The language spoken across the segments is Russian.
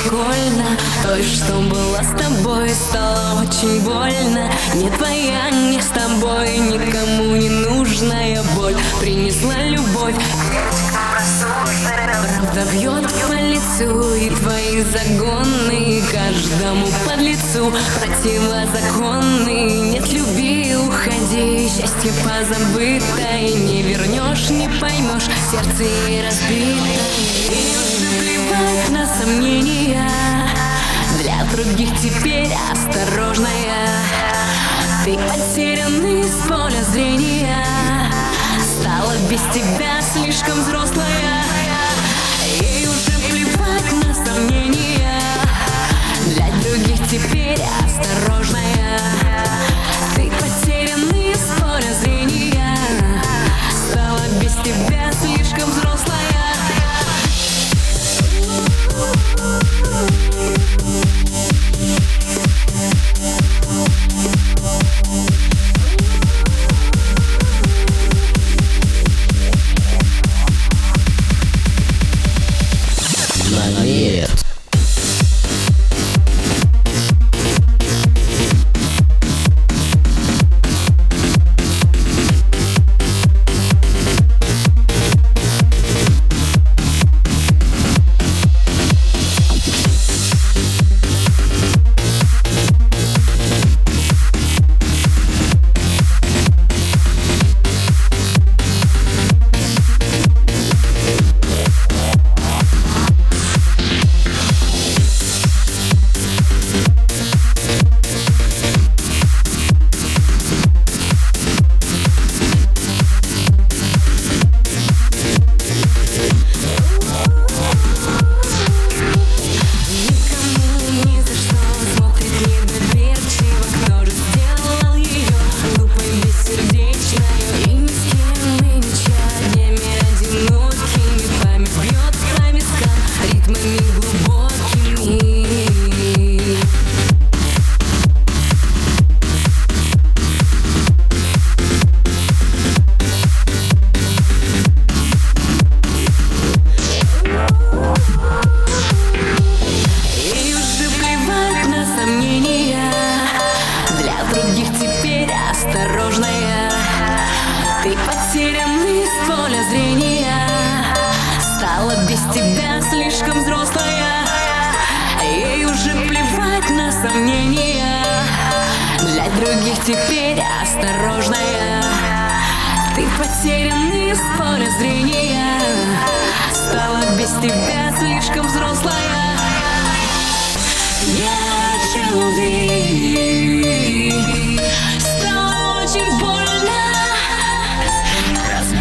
прикольно. Той, что была с тобой, стало очень больно. Не твоя, не с тобой, никому не нужная боль принесла любовь. Правда бьет по лицу, и твои загоны каждому подлецу противозаконны. Нет, люби, уходи, счастье позабытое не вернешь, не поймешь, сердце ей разбито. И уже плевать на сомнения, для других теперь осторожная. Ты потерянный с поля зрения, стала без тебя слишком взрослая. Ей уже плевать на сомнения, для других теперь осторожная. Ты потерянный с поля зрения, стала без тебя слишком взрослая. Намет. Ты потерянный с поля зрения, стала без тебя слишком взрослая. Ей уже плевать на сомнения, для других теперь осторожная. Ты потерянный с поля зрения, стала без тебя слишком взрослая. Нет любви, стало очень больно,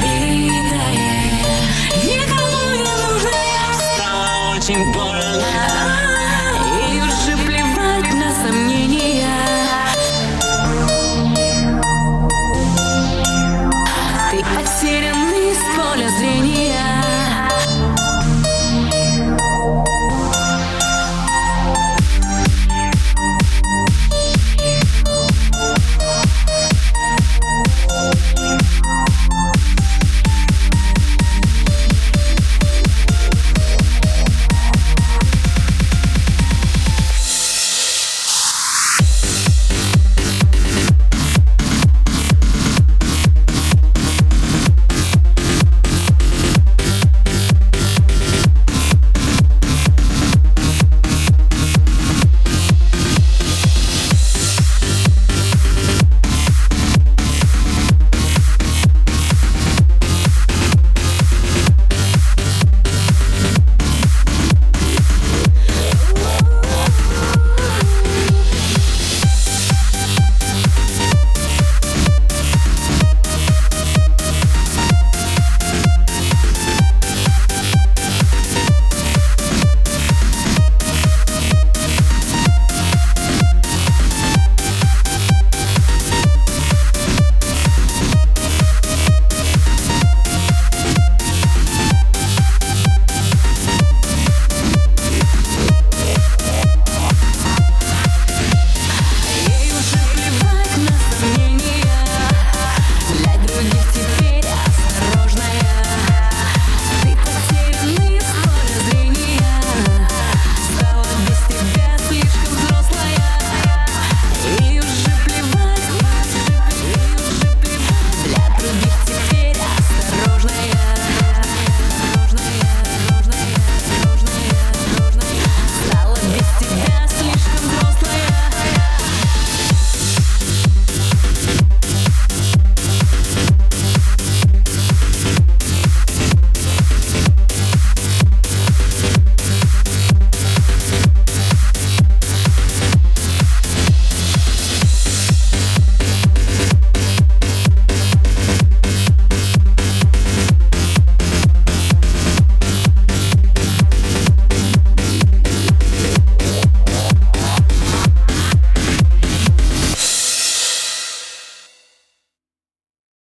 разбитая, никому не нужная, стало очень больно.